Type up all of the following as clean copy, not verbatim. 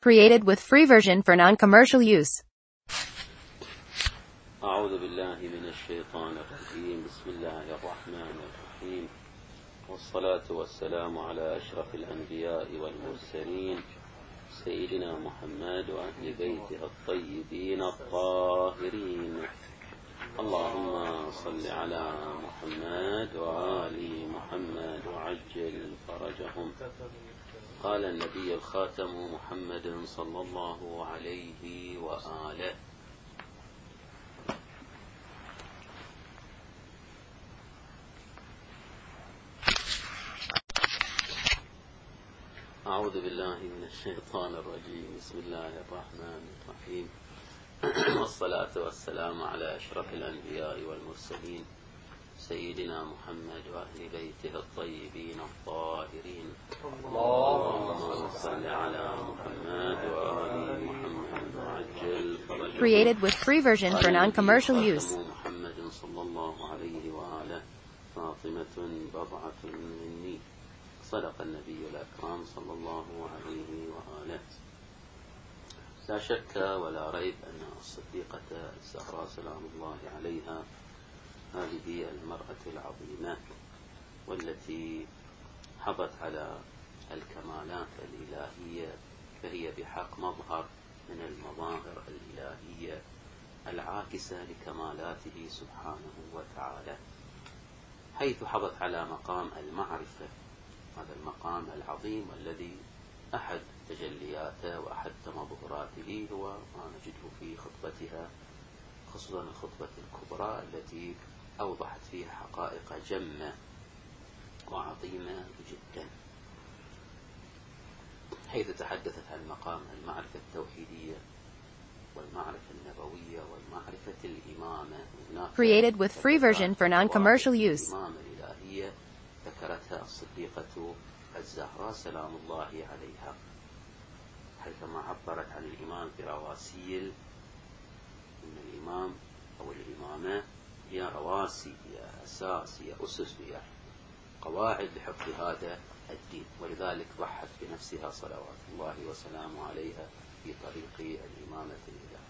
Created with free version for non-commercial use. أعوذ بالله من الشيطان الرجيم. بسم الله الرحمن الرحيم، والصلاة والسلام على أشرف الأنبياء والمرسلين سيدنا محمد وأهل بيته الطيبين الطاهرين. اللهم صل على محمد وآل محمد وعجل فرجهم. قال النبي الخاتم محمد صلى الله عليه وآله: أعوذ بالله من الشيطان الرجيم. بسم الله الرحمن الرحيم، والصلاة والسلام على أشرف الأنبياء والمرسلين سيدنا محمد وأهل بيته الطيبين الطاهرين. اللهم صل على محمد وآل محمد وعجل فرجهم. Created with free version for non-commercial use. محمد صلى الله عليه وآله: فاطمة بضعة مني. صدق النبي الأكرم صلى الله عليه وآله. لا شك ولا ريب أن الصديقة الزهراء سلام الله عليها هذه المرأة العظيمة، والتي حظت على الكمالات الإلهية، فهي بحق مظهر من المظاهر الإلهية العاكسة لكمالاته سبحانه وتعالى، حيث حظت على مقام المعرفة، هذا المقام العظيم الذي أحد تجلياته وأحد تمظهراته هو ما نجده في خطبتها، خصوصا الخطبة الكبرى التي أوضحت فيها حقائق جمة وعظيمة جدا، حيث تحدثت عن مقام المعرفة التوحيدية والمعرفة النبوية والمعرفة الإمامة. Created with free version for non-commercial use. الإمامة الإلهية ذكرتها الصديقة الزهراء سلام الله عليها، حيثما عبرت عن الإمام برواسيل، إن الإمام أو الإمامة هي رواسي، هي أساس، هي أسس، هي قواعد لحفظ هذا الدين، ولذلك ضحت بنفسها صلوات الله وسلامه عليها في طريق الإمامة الإلهية.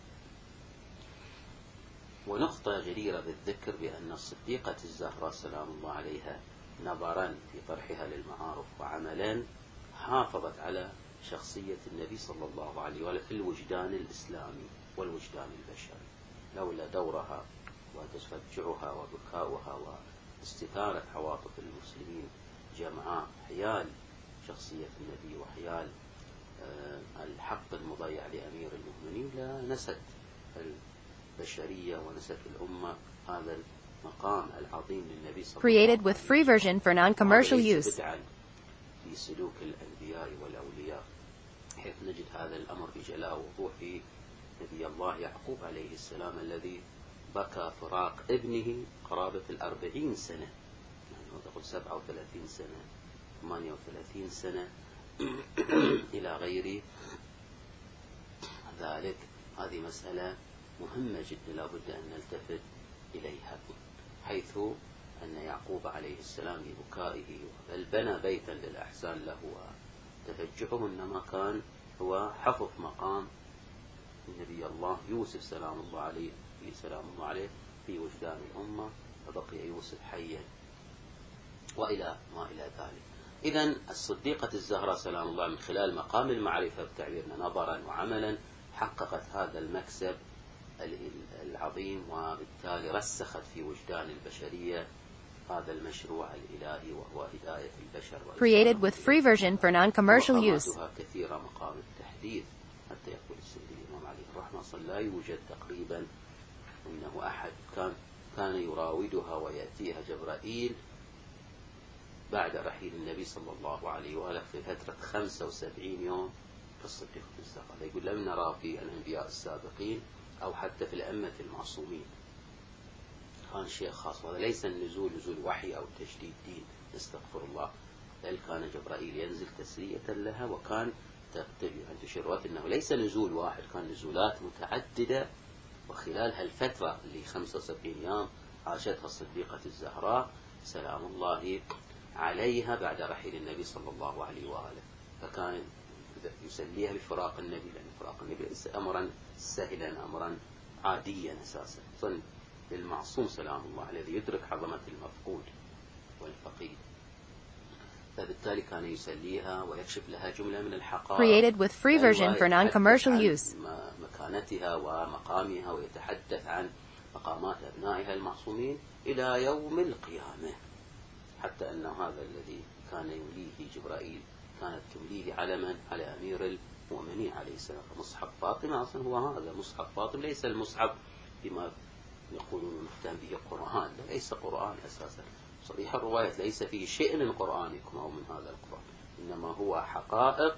ونقطة جديرة بالذكر بأن الصديقة الزهراء سلام الله عليها نظرا في طرحها للمعارف وعملا حافظت على شخصية النبي صلى الله عليه وآله في الوجدان الإسلامي والوجدان البشري، لولا دورها وتشجعها وبكاؤها واستثارة عواطف المسلمين جمعاء حيال شخصية النبي وحيال الحق المضيع لأمير المؤمنين لنست البشرية ونست الأمة هذا المقام العظيم للنبي صلى الله عليه وسلم. Created with free version for non-commercial use. في سلوك الأنبياء والأولياء، حيث نجد هذا الأمر بجلاء وضوح في نبي الله يعقوب عليه السلام، الذي بكى فراق ابنه قرابة 40 سنة، يعني تقول 37 سنة 38 سنة إلى غير ذلك. هذه مسألة مهمة جدا لابد أن نلتفت إليها، حيث أن يعقوب عليه السلام ببكائه بل بنى بيتا للأحسان له وتفجعه، إنما كان هو حفظ مقام النبي الله يوسف سلام الله عليه في وجدان الأمة، فبقي يوسف حيا وإلى ما إلى ذلك. إذن الصديقة الزهراء سلام الله من خلال مقام المعرفة بتعبيرنا نظرا وعملا حققت هذا المكسب العظيم، وبالتالي رسخت في وجدان البشرية هذا المشروع الإلهي وهو هداية البشر. Created with free version for non-commercial use. كثيرة مقام التحديث، حتى يقول السيد الإمام عليه الرحمة صلى لا يوجد تقريبا إنه أحد كان يراودها ويأتيها جبرائيل بعد رحيل النبي صلى الله عليه وآله في فترة 75 يوم كالصديق الزهراء. يقول لم نرى في الأنبياء السابقين أو حتى في الأئمة المعصومين، كان شيء خاص، وهذا ليس النزول نزول وحي أو تجديد دين، استغفر الله، بل كان جبرائيل ينزل تسلية لها، وكان أن تشير أنه ليس نزول واحد، كان نزولات متعددة، وخلال هالفترة اللي 75 يوم عاشتها الصديقة الزهراء سلام الله عليها بعد رحيل النبي صلى الله عليه وآله، فكان يسليها بفراق النبي، لأن فراق النبي ليس أمرا سهلا، أمرا عاديا أساسا، صن للمعصوم سلام الله عليه الذي يدرك عظمة المفقود والفقيد. فبالتالي كان يسليها ويكشف لها جملة من الحقائق Created with free version for non-commercial use. مكانتها ومقامها، ويتحدث عن مقامات أبنائها المعصومين إلى يوم القيامة، حتى أن هذا الذي كان يوليه جبرائيل كانت تمليه علما على أمير المؤمنين عليه السلام. مصحف فاطمة أصلا هو هذا مصحف فاطمة، ليس المصحف بما يقولون مختم به القرآن، ليس قرآن أساسا، صريح الرواية ليس فيه شيء من قرآنكم أو من هذا القرآن، إنما هو حقائق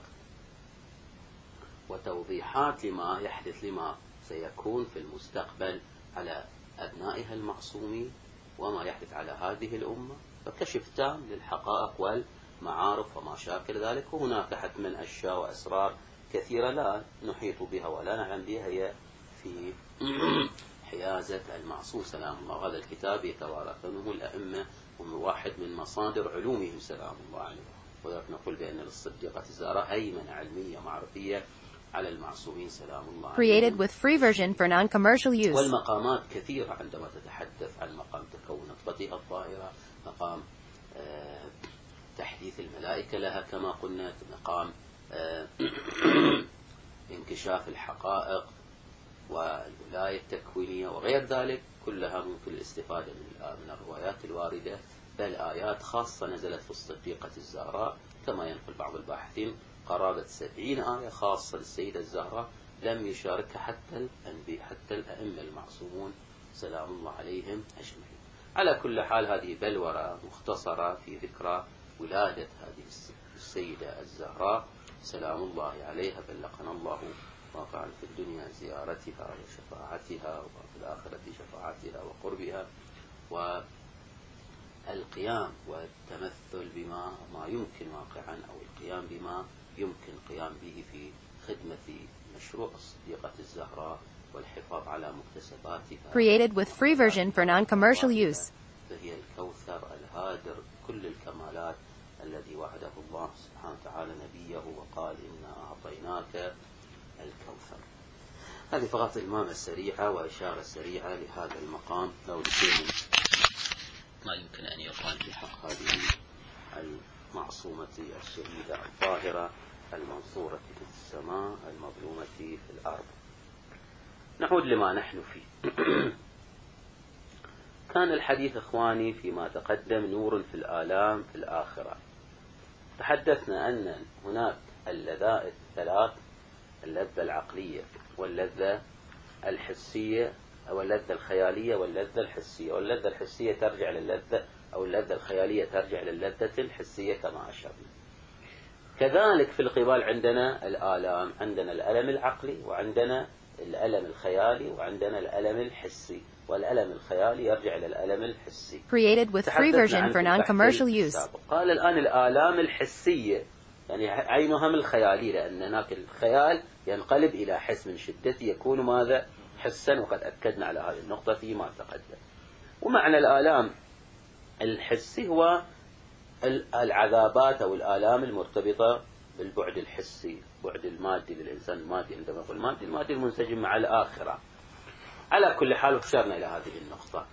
وتوضيحات لما يحدث، لما سيكون في المستقبل على أبنائها المعصومين وما يحدث على هذه الأمة، فكشف تام للحقائق والمعارف وما شاكل ذلك. وهناك حتما أشياء وأسرار كثيرة لا نحيط بها ولا نعلم بها، هي في حيازة المعصوم سلام الله. هذا الكتاب يتوارثونه الأئمة واحد من مصادر علومهم سلام الله عليه، وذلك نقول بأن للصديقة الزهراء هيمنة علمية معرفية على المعصومين سلام الله عليه. Created with free version for non-commercial use. والمقامات كثيرة عندما تتحدث عن مقام تكون نطفتها الظاهرة، مقام تحديث الملائكة لها كما قلنا، مقام انكشاف الحقائق والولاية التكوينية وغير ذلك، كلها ممكن الاستفادة من الروايات الواردة، بل آيات خاصة نزلت في الصديقة الزهراء كما ينقل بعض الباحثين، قرابة 70 آية خاصة للسيدة الزهراء لم يشاركها حتى الأنبياء، حتى الأئمة المعصومون سلام الله عليهم أجمعين. على كل حال هذه بلورة مختصرة في ذكرى ولادة هذه السيدة الزهراء سلام الله عليها، بلغنا الله ما فعل في الدنيا زيارتها وشفاعتها، وفي الآخرة شفاعتها وقربها، والقيام والتمثل بما يمكن واقعا، أو القيام بما يمكن قيام به في خدمة مشروع الصديقة الزهراء والحفاظ على مكتسباتها. Created with free version for non-commercial use. فهي الكوثر الهادر كل الكمالات الذي وعده الله سبحانه وتعالى نبيه وقال إنا أعطيناك الكوثر. هذه فقط المامة السريعة وإشارة سريعة لهذا المقام، لو لشيء ما يمكن أن يقال في حق هذه المعصومة الشهيدة الطاهرة المنصورة في السماء المظلومة في الأرض. نعود لما نحن فيه. كان الحديث إخواني فيما تقدم نور في الآلام في الآخرة. تحدثنا أن هناك اللذائذ ثلاث: اللذة العقلية واللذة الحسية أو اللذة الخيالية واللذة الحسية، واللذة الحسية ترجع للذة أو اللذة الخيالية ترجع للذة الحسية كما أشرنا. كذلك في القبال عندنا الآلام، عندنا الألم العقلي وعندنا الألم الخيالي وعندنا الألم الحسي، والألم الخيالي يرجع إلى الألم الحسي. Created with free version for non-commercial use. قال الآن الآلام الحسية يعني عينها من الخيالي، لأن هناك الخيال ينقلب إلى حس، من شدته يكون ماذا؟ حسا، وقد أكدنا على هذه النقطة فيما تقدم. ومعنى الآلام الحسي هو العذابات أو الآلام المرتبطة بالبعد الحسي، بعد المادي للإنسان المادي. عندما نقول المادي، المادي المنسجم مع الآخرة. على كل حال أشرنا إلى هذه النقطة.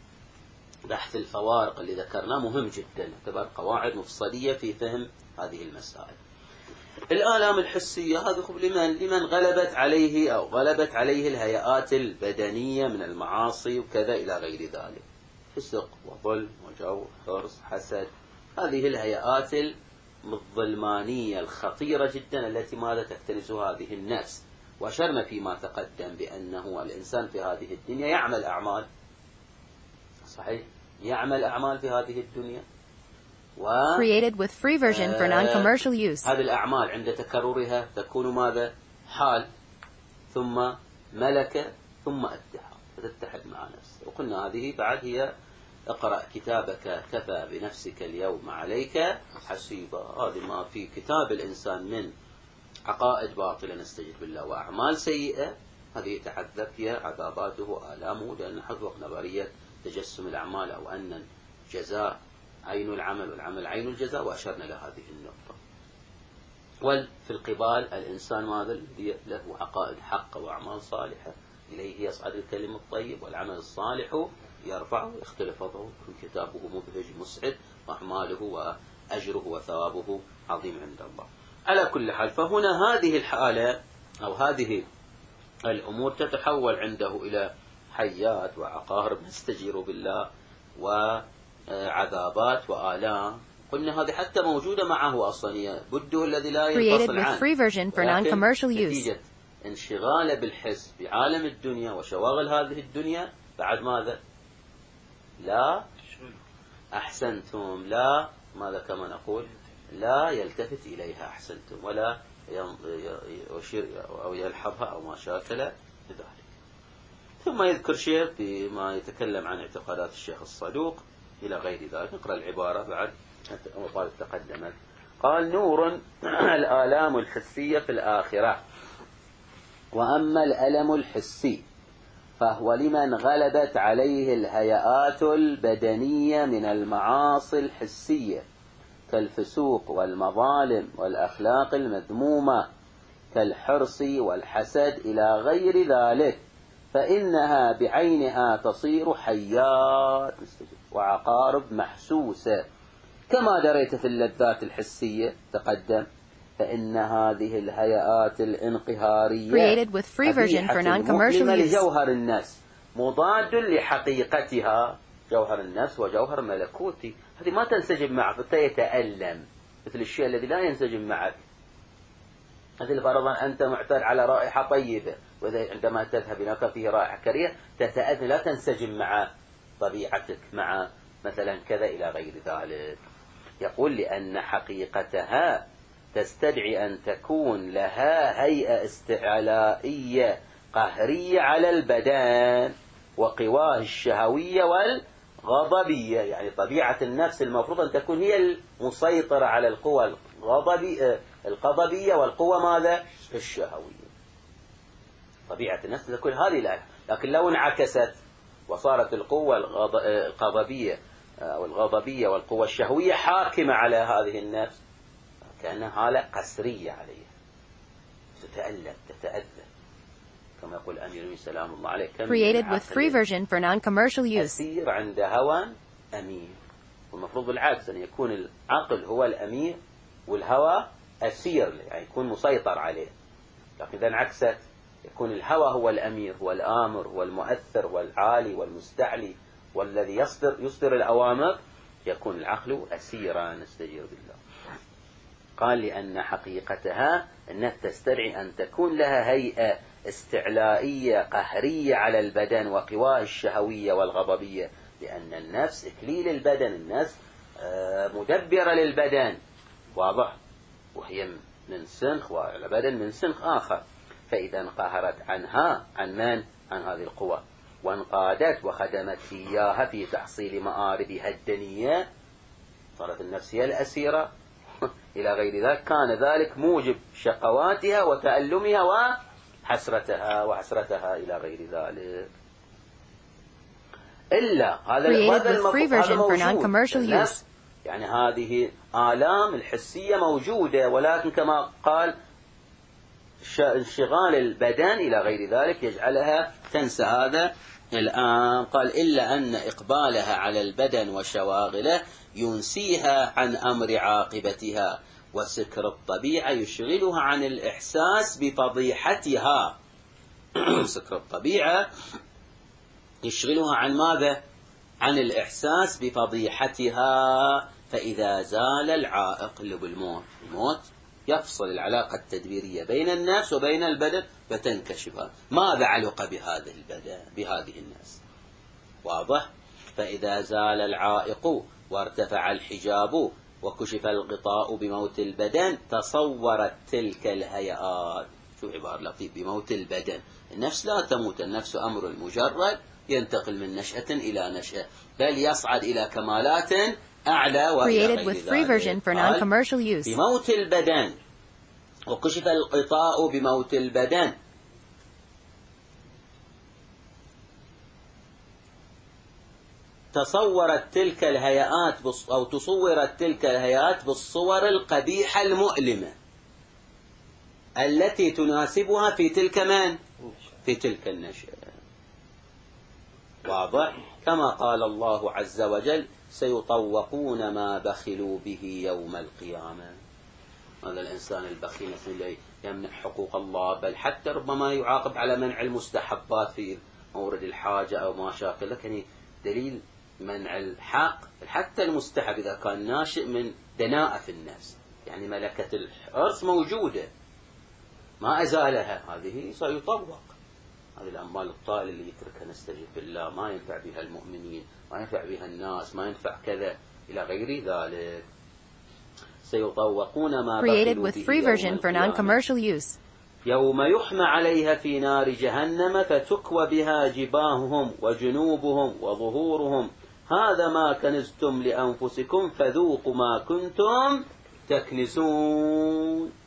بحث الفوارق اللي ذكرناه مهم جدا، تعتبر قواعد مفصلية في فهم هذه المسائل. الآلام الحسية هذا لمن غلبت عليه أو غلبت عليه الهيئات البدنية من المعاصي وكذا إلى غير ذلك، فسق وظلم وجور حرص حسد، هذه الهيئات الظلمانية الخطيرة جدا التي ماذا تختلسها هذه النفس. وأشرنا فيما تقدم بأنه الإنسان في هذه الدنيا يعمل أعمال، صحيح، يعمل أعمال في هذه الدنيا، Created with free version for non-commercial use. هذه الأعمال عند تكررها تكون ماذا؟ حال، ثم ملكة، ثم اتحاد، فتتحد مع نفسه. وقلنا هذه بعد هي اقرأ كتابك كفى بنفسك اليوم عليك حسيبا. هذه ما في كتاب الإنسان من عقائد باطلة نستجد بالله وأعمال سيئة، هذه يتحذر فيها عذاباته وآلامه، لأن حذوق نظرية تجسم الأعمال، أو أن الجزاء عين العمل والعمل عين الجزاء، وأشرنا إلى هذه النقطة. وفي القبال الإنسان ماذا الذي له عقائد حقة وأعمال صالحة إليه يصعد الكلم الطيب والعمل الصالح يرفعه. اختلف وضعه، كتابه مبهج مسعد، وأعماله وأجره وثوابه عظيم عند الله. على كل حال، فهنا هذه الحالة أو هذه الأمور تتحول عنده إلى حيات وعقارب نستجير بالله وعذابات وآلام. قلنا هذه حتى موجودة معه أصلا، بده الذي لا ينفصل عنه، نتيجة انشغاله بالحس بعالم الدنيا وشواغل هذه الدنيا. بعد ماذا؟ لا أحسنتم، لا ماذا كما نقول، لا يلتفت إليها أحسنتم، ولا يشير أو يلحظها أو ما شاكل بذلك. ثم يذكر شيء بما يتكلم عن اعتقادات الشيخ الصدوق إلى غير ذلك. نقرأ العبارة بعد وقال تقدمت. قال: نور الآلام الحسية في الآخرة. وأما الألم الحسي فهو لمن غلبت عليه الهيئات البدنية من المعاصي الحسية كالفسوق والمظالم والأخلاق المذمومة كالحرص والحسد إلى غير ذلك، فإنها بعينها تصير حيات وعقارب محسوسة. كما دريت في اللذات الحسية تقدم، فإن هذه الهيئات الانقهارية مؤلمة لجوهر النفس، مضاد لحقيقتها. جوهر النفس وجوهر ملكوتي، هذه ما تنسجم معك فيتألم، مثل الشيء الذي لا ينسجم معك. مثل فرضا أنت معتاد على رائحة طيبة، وإذا عندما تذهب هناك فيه رائحة كريهة تتأذى، لا تنسجم مع طبيعتك، مع مثلا كذا إلى غير ذلك. يقول: لأن حقيقتها تستدعي أن تكون لها هيئة استعلائية قهرية على البدن وقواه الشهوية والغضبية. يعني طبيعة النفس المفروض أن تكون هي المسيطرة على القوى الغضبية والقوى ماذا؟ الشهوية. طبيعة النفس تكون هذه الآية. لكن لو انعكست وصارت القوة الغضبية أو الغضبية والقوة الشهوية حاكمة على هذه النفس، كأنها حالة قسرية عليها، تتألم تتأذى. كما يقول أمير سلام الله عليه: created with free version for non-commercial use. أسير عند هوى أمير. والمفروض بالعكس، أن يكون العقل هو الأمير والهوى أسير، يعني يكون مسيطر عليه. لكن إذا انعكست يكون الهوى هو الأمير، هو الآمر، هو المؤثر والعالي والمستعلي والذي يصدر الأوامر، يكون العقل أسيرا. نستجير بالله. قال: لأن حقيقتها أنها تستدعي أن تكون لها هيئة استعلائية قهرية على البدن وقواه الشهوية والغضبية، لأن النفس إكليل البدن، النفس مدبرة للبدن، واضح، وهي من سنخ والبدن من سنخ آخر. فإذا انقهرت عنها، عن من؟ عن هذه القوى، وانقادت وخدمت إياها في تحصيل مآربها الدنية، صارت النفس هي الأسيرة إلى غير ذلك. كان ذلك موجب شقواتها وتألمها وحسرتها إلى غير ذلك. إلا هذا الموجود، يعني هذه آلام الحسية موجودة، ولكن كما قال انشغال البدن إلى غير ذلك يجعلها تنسى هذا. الآن قال: إلا أن إقبالها على البدن وشواغله ينسيها عن أمر عاقبتها، وسكر الطبيعة يشغلها عن الإحساس بفضيحتها. سكر الطبيعة يشغلها عن ماذا؟ عن الإحساس بفضيحتها. فإذا زال العائق اللي بالموت، الموت يفصل العلاقة التدبيرية بين النفس وبين البدن فتنكشف. ماذا علق بهذه البدن بهذه النفس؟ واضح. فإذا زال العائق وارتفع الحجاب وكشف الغطاء بموت البدن تصورت تلك الهيئات. شو عبارة لطيف، بموت البدن. النفس لا تموت، النفس أمر مجرد ينتقل من نشأة إلى نشأة، بل يصعد إلى كمالات أعلى وإلى غير ذلك. بموت البدن وكشف الغطاء بموت البدن تصورت تلك الهيئات أو تصورت تلك الهيئات بالصور القبيحة المؤلمة. التي تناسبها في تلك في تلك النشأة. واضح؟ كما قال الله عز وجل سيطوقون ما بخلوا به يوم القيامة. هذا الإنسان البخيل الذي يمنع حقوق الله، بل حتى ربما يعاقب على منع المستحبات في مورد الحاجة أو ما شاكل، لكن دليل منع الحق حتى المستحب إذا كان ناشئ من دناءة في النفس، يعني ملكة الحرص موجودة ما أزالها، هذه سيطوق. هذه الأموال الطائلة اللي يتركها نستجيب بالله، ما ينفع بها المؤمنين، ما ينفع بها الناس، ما ينفع كذا إلى غير ذلك. سيطوقون ما بخلوا به يوم يحمى عليها في نار جهنم فتكوى بها جباههم وجنوبهم وظهورهم هذا ما كنزتم لأنفسكم فذوقوا ما كنتم تكنزون.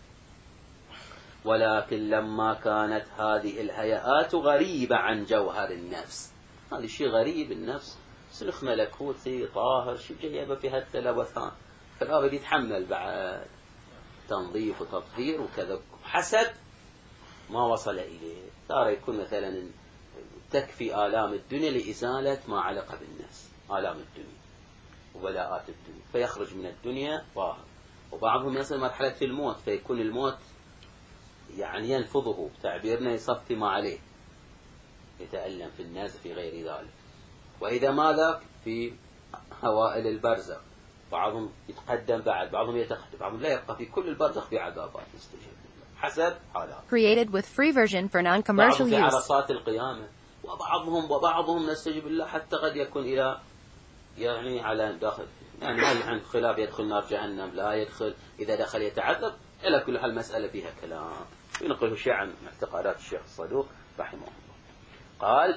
ولكن لما كانت هذه الهيئات غريبة عن جوهر النفس، هذا شيء غريب النفس، سلخ ملكوتي طاهر شيء جيبه في هالتلوثان، فلا بد يتحمل بعد تنظيف وتطهير وكذا حسب ما وصل إليه. ترى يكون مثلا تكفي آلام الدنيا لإزالة ما علق بالنفس، آلام الدنيا وبلاءات الدنيا، فيخرج من الدنيا طاهر. وبعضهم يصل مرحلة الموت فيكون الموت يعني ينفضه، تعبيرنا يصفي ما عليه، يتألم في الناس في غير ذلك. وإذا ماذا في هوائل البرزخ، بعضهم يتقدم بعد، بعضهم يتقدم، بعضهم لا يبقى في كل البرزخ في عذابات مستجيب حسب حالات. Created with free version for non-commercial في use. عرصات القيامة، وبعضهم نستجيب الله حتى قد يكون إلى يعني على داخل، يعني هل عن خلاف يدخل نار جهنم لا يدخل، إذا دخل يتعذب، إلى كل هالمسألة فيها كلام. ينقله شيء عن اعتقادات الشيخ الصدوق رحمه الله. قال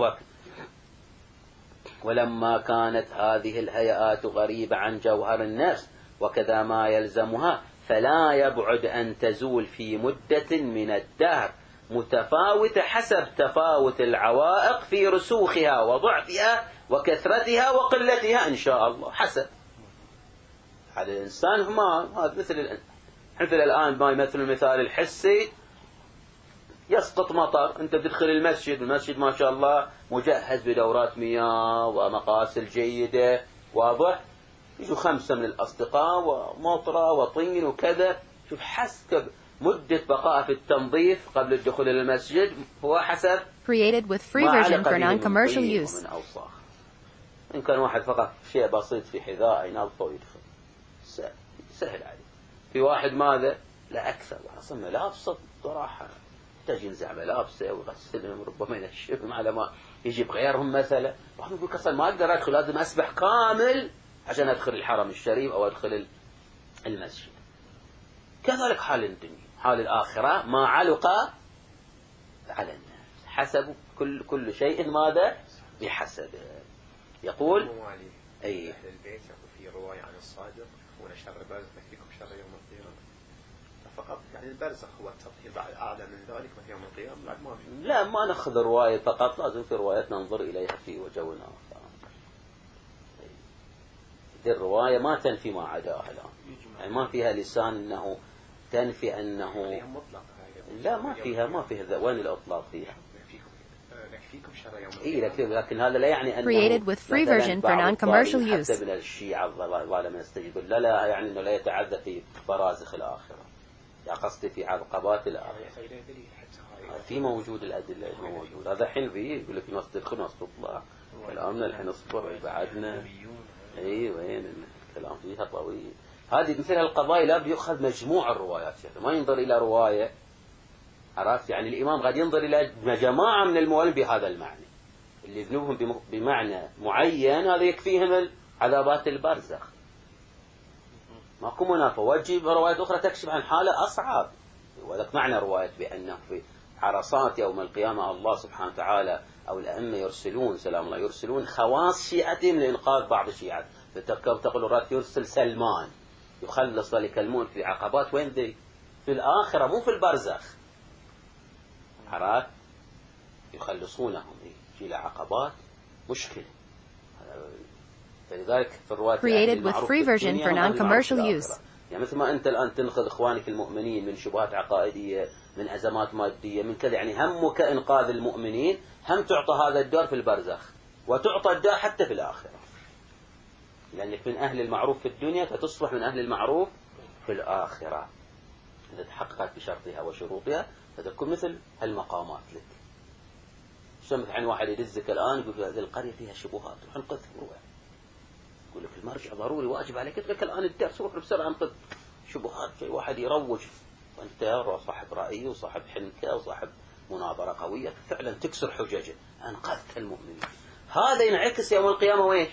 ولما كانت هذه الهيئات غريبة عن جوهر النفس وكذا ما يلزمها فلا يبعد أن تزول في مدة من الدهر متفاوتة حسب تفاوت العوائق في رسوخها وضعفها وكثرتها وقلتها إن شاء الله. حسب على الإنسان هذا مثل الآن ما يمثل المثال الحسي، يسقط مطر، أنت تدخل المسجد ما شاء الله مجهز بدورات مياه ومقاسل جيدة، واضح، يجوا 5 من الأصدقاء ومطرة وطين وكذا، شوف حسب مدة بقاء في التنظيف قبل الدخول إلى المسجد هو حسب Created with free version for non-commercial use. إن كان واحد فقط شيء بسيط في حذاء ينظفه ويدخل سهل عليه. في واحد ماذا لا أكثر، أصلا ملابسه صراحة يحتاج ينزع ملابسه ويغسلهم ربما ينشفهم على ما يجيب غيرهم مثلا. بعضهم يقول أصلا ما أقدر أدخل، لازم أسبح كامل عشان أدخل الحرم الشريف أو أدخل المسجد. كذلك حال الدنيا، حال الآخرة ما علق على الناس حسب كل شيء ماذا بحسبه. يقول أي أهل البيت في رواية عن الصادق يخفون شر البرزخ فيكم شر يوم القيامة، فقط يعني البرزخ هو التطهير، بعد أعلى من ذلك ما في يوم القيامة بعد ما في. لا ما نأخذ رواية فقط، لازم في روايات ننظر إليها في وجه آخر. هذه الرواية ما تنفي ما عداها الآن، يعني ما فيها لسان أنه تنفي أنه لا ما فيها وين الأطلاق فيها. لكن هذا لا يعني أنه Created with free version for non-commercial use. حتى من الشيعة الظالم يستجيب لا يعني أنه لا يتعذى في برازخ الآخرة، يعني قصدي في عقبات الآخرة. في موجود الأدلة موجود، هذا حين فيه يقول لك ناس تدخل ناس تطلع، كلامنا الحين اصبر بعدنا وين الكلام فيها طويل. هذه مثل القضايا لا بيأخذ مجموع الروايات، يعني ما ينظر إلى رواية، عرفت، يعني الإمام قد ينظر إلى جماعة من المؤلف بهذا المعنى اللي ذنوبهم بمعنى معين، هذا يكفيهم عذابات البرزخ، ماكو منافى. وجيب روايات أخرى تكشف عن حالة أصعب، وذلك معنى رواية بأنه في عرصات يوم القيامة الله سبحانه وتعالى أو الأئمة يرسلون سلام الله يرسلون خواص شيعتهم لإنقاذ بعض الشيعة. فتقول رات يرسل سلمان يخلص ذلك الموت في عقبات، وين ذي في الآخرة مو في البرزخ، عرفت، يخلصونهم في العقبات مشكلة. فلذلك في الرواية Created with free version for non-commercial use. يعني مثل ما أنت الآن تنقذ إخوانك المؤمنين من شبهات عقائدية، من أزمات مادية، من كذا، يعني همك إنقاذ المؤمنين، هم تعطى هذا الدور في البرزخ، وتعطى الدور حتى في الآخرة، لأنك من أهل المعروف في الدنيا فتصبح من أهل المعروف في الآخرة إذا تحققت بشرطها وشروطها، فتكون مثل هالمقامات لك. شو مثل عن واحد يدزك الآن يقول في هذه القرية فيها شبهات، روح انقذها، روح يقول لك المرجع ضروري واجب عليك، اترك الآن الدرس روح بسرعة انقذ. شبهات في واحد يروج، وأنت صاحب رأي وصاحب حنكة وصاحب مناظرة قوية فعلا تكسر حججه، أنقذت المؤمنين. هذا ينعكس يوم القيامة ويش؟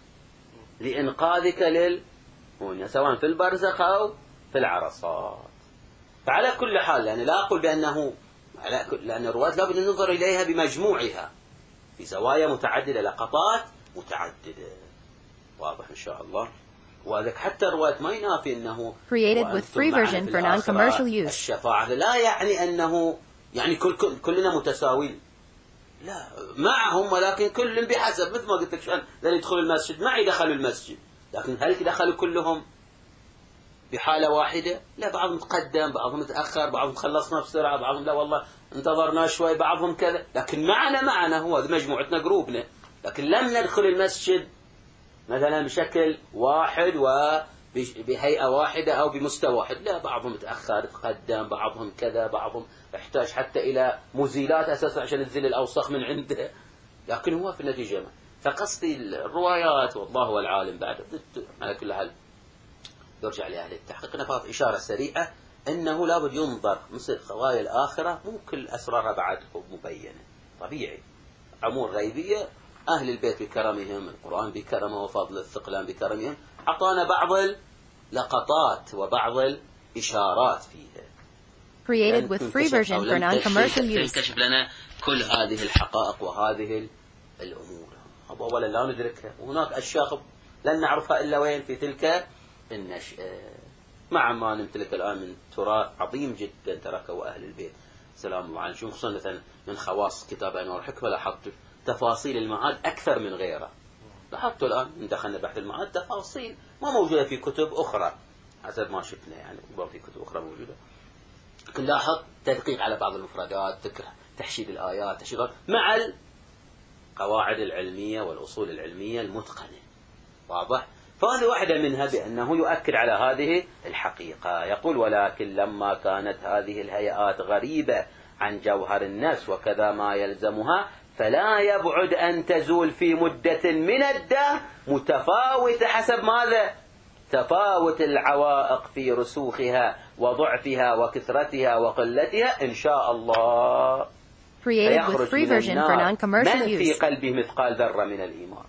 لإنقاذك للمؤمنين سواء في البرزخ أو في العرصات. فعلى كل حال يعني لا أقول بأنه لأن الروايات لابد أن ننظر إليها بمجموعها في زوايا متعددة، لقطات متعددة. واضح إن شاء الله. وذلك حتى الرواية ما ينافي أنه created with free version for non-commercial use. الشفاعة لا يعني أنه يعني كلنا متساوين، لا، معهم، ولكن كل بحسب، مثل ما قلت لك شأن لن يدخلوا المسجد معي دخلوا المسجد، لكن هل دخلوا كلهم بحالة واحدة؟ لا، بعضهم تقدم، بعضهم تأخر، بعضهم خلصنا بسرعة، بعضهم لا والله انتظرنا شوي، بعضهم كذا، لكن معنا هو مجموعتنا جروبنا، لكن لم ندخل المسجد مثلا بشكل واحد وبهيئة واحدة أو بمستوى واحد، لا، بعضهم تأخر تقدم، بعضهم كذا، بعضهم يحتاج حتى إلى مزيلات أساسا عشان تزيل الأوسخ من عنده، لكن هو في النتيجة ما. فقصدي الروايات والله هو العالم بعد على كل حال يرجع لأهل التحقيق. نفاذ إشارة سريعة أنه لابد ينظر مثل خوايا الآخرة، مو كل أسرارها بعد مبينة، طبيعي أمور غيبية، أهل البيت بكرمهم، القرآن بكرمه وفضل الثقلان بكرمهم، أعطانا بعض اللقطات وبعض الإشارات فيها. created with free version for non-commercial use. تنكشف لنا كل هذه الحقائق وهذه الأمور، أولا لا ندركها، وهناك أشياء لن نعرفها إلا وين؟ في تلك النشأة، مع ما نمتلك الآن من تراث عظيم جدا تركه أهل البيت سلام الله عليهم. خصوصا مثلا من خواص كتاب أنوار الحكمة لاحظت تفاصيل المعاد أكثر من غيره. لاحظت الآن من دخلنا بحث المعاد تفاصيل ما موجودة في كتب أخرى حسب ما شفنا، يعني في كتب أخرى موجودة، لكن لاحظ تدقيق على بعض المفردات، تحشيد الآيات، تحشيد مع القواعد العلمية والأصول العلمية المتقنة. واضح؟ فهذه واحدة منها بأنه يؤكد على هذه الحقيقة. يقول ولكن لما كانت هذه الهيئات غريبة عن جوهر النفس وكذا ما يلزمها، فلا يبعد أن تزول في مدة من الدهر متفاوتة حسب ماذا؟ تفاوت العوائق في رسوخها وضعفها وكثرتها وقلتها إن شاء الله. created with free version for non-commercial من في use. قلبه مثقال ذرة من الإيمان،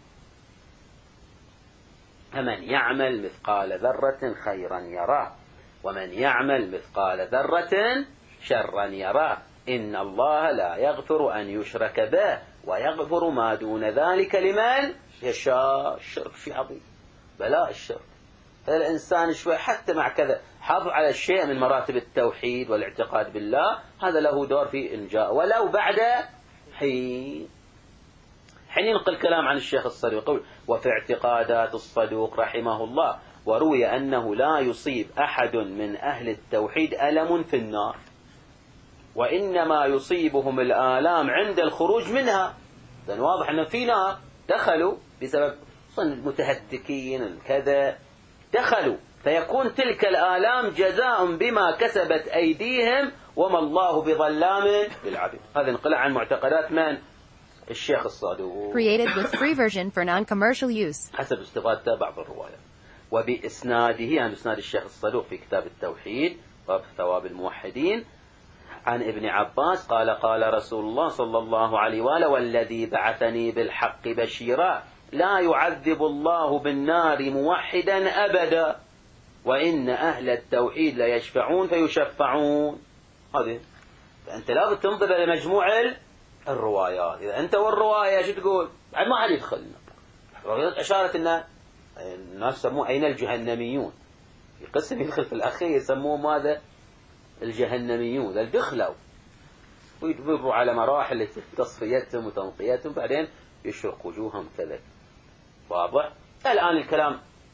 فمن يعمل مثقال ذرة خيرا يراه، ومن يعمل مثقال ذرة شرا يراه، إن الله لا يغفر أن يشرك به ويغفر ما دون ذلك لمن يشاء. الشرك شيء عظيم، بلاء الشرك. فالإنسان شوي حتى مع كذا حافظ على الشيء من مراتب التوحيد والاعتقاد بالله، هذا له دور في إنجاء ولو بعد حين. ينقل كلام عن الشيخ الصدوق يقول وفي اعتقادات الصدوق رحمه الله وروي أنه لا يصيب أحد من أهل التوحيد ألم في النار، وإنما يصيبهم الآلام عند الخروج منها. لأن واضح أن في نار دخلوا بسبب المتهتكين كذا دخلوا، فيكون تلك الآلام جزاء بما كسبت أيديهم وما الله بظلام للعبيد. هذا انقلع عن معتقدات من؟ الشيخ الصادوق. created with free version for non-commercial use. حسب استفادته بعض الروايات. وبإسناده يعني إسناد الشيخ الصدوق في كتاب التوحيد باب ثواب الموحدين عن ابن عباس قال قال رسول الله صلى الله عليه وآله والذي بعثني بالحق بشيرا لا يعذب الله بالنار موحدا أبدا، وإن أهل التوحيد ليشفعون فيشفعون. هذه فأنت لابد تنظر إلى مجموع الروايات. إذا أنت والرواية شو تقول؟ بعد ما حد يدخلنا. الروايات أشارت أن الناس سموه أين الجهنميون، في قسم يدخل في الأخير يسموه ماذا؟ الجهنميون. اللي دخلوا ويدبروا على مراحل تصفيتهم وتنقيتهم، بعدين يشرق وجوههم كذا. واضح؟ الآن الكلام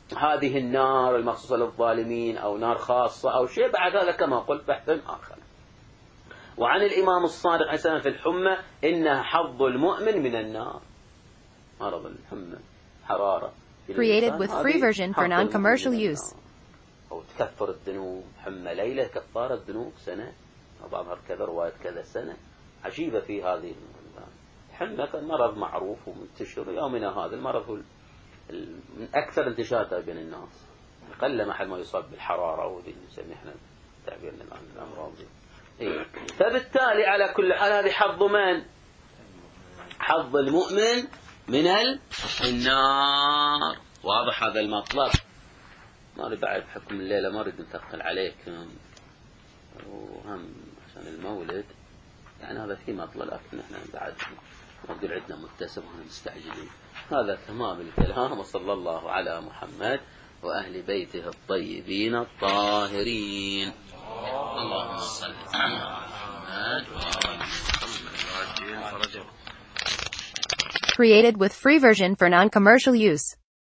هذه النار المخصوصة للظالمين أو نار خاصة أو شيء، بعد هذا كما قلت بحث آخر. وعن الإمام الصادق عليه السلام في الحمى إنها حظ المؤمن من النار. مرض الحمى حرارة. Created with free version for non-commercial use. أو تكفر الذنوب، حمى ليلة كفارة الذنوب سنة، وبعضها كذا رواية كذا سنة. عجيبة في هذه الحمى كان مرض معروف ومنتشر، يومنا هذا المرض هو من أكثر انتشاره بين الناس. قل ما حد ما يصاب بالحرارة وذي نسميه احنا تعبيرنا الآن الأمراض دي. إيه. فبالتالي على كل حال هذه حظ من؟ حظ المؤمن من النار. واضح هذا المطلب؟ ما أريد بعد بحكم الليلة ما أريد نثقل عليكم، وهم عشان المولد يعني هذا في مطلب، لكن احنا بعد نقول عندنا متسم وهم مستعجلين. هذا تمام الكلام. وصلى الله على محمد وأهل بيته الطيبين الطاهرين. اللهم صل على محمد وآل محمد. Created with free version for non-commercial use.